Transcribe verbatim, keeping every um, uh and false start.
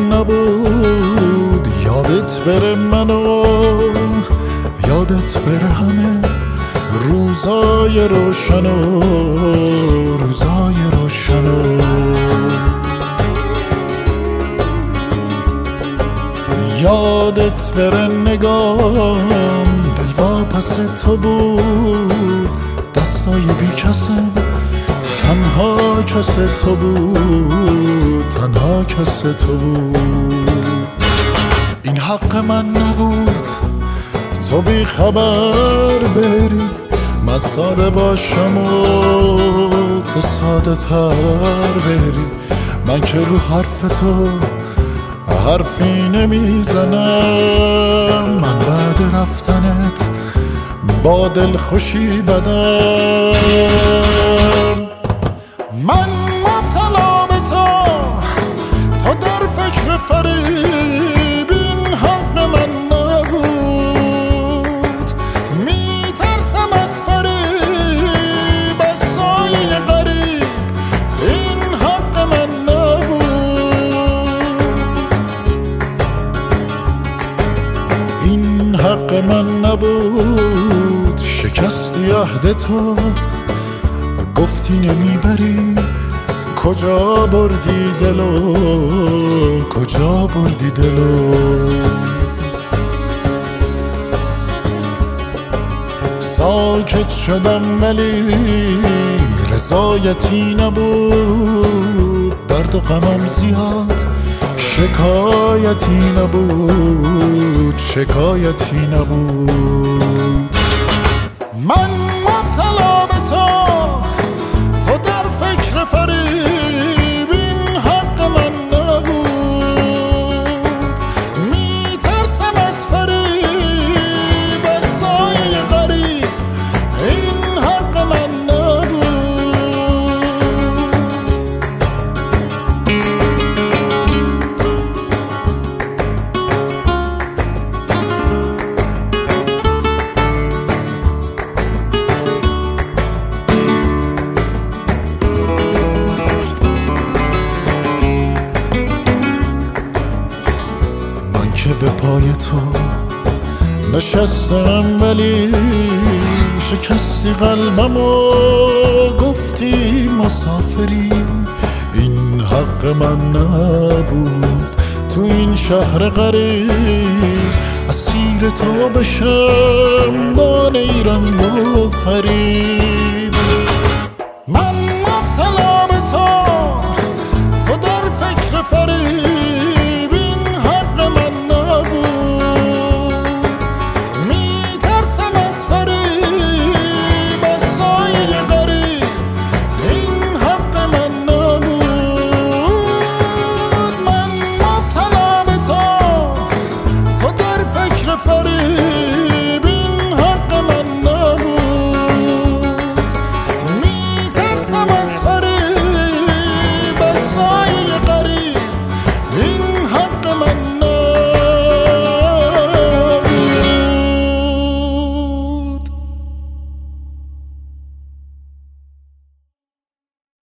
نبود یادت بره منو، یادت بره همه روزای روشن و روزای روشن و یادت بره نگام دلوا پس تو بود، دستای بی کسم تنها کس تو بود، تنها کس تو بود. این حق من نبود تو بی خبر بری، من ساده باشم و تو ساده تر بری. من که رو حرف تو حرفی نمیزنم، من بعد رفتنت با دل خوشی بدم. من مبتلا به تو تو در فکر فریب، این حق من نبود. میترسم از فریب از سایه غریب، این حق من نبود. این حق من نبود. شکستی عهد تو گفتی نمیبری، کجا بردی دلو، کجا بردی دلو. ساکت شدم ولی رضایتی نبود، درد و غمم زیاد شکایتی نبود، شکایتی نبود. من مبتلا به تو تو در فکر فریب، این حق من نبود. میترسم از فریب از سایه غریب، این حق من نبود. که به پای تو نشستم ولی شکستی قلبم و گفتی مسافری، این حق من نبود. تو این شهر غریب اسیر تو بشم با نیرنگ و فریب. من مبتلا به تو تو در فکر فریب،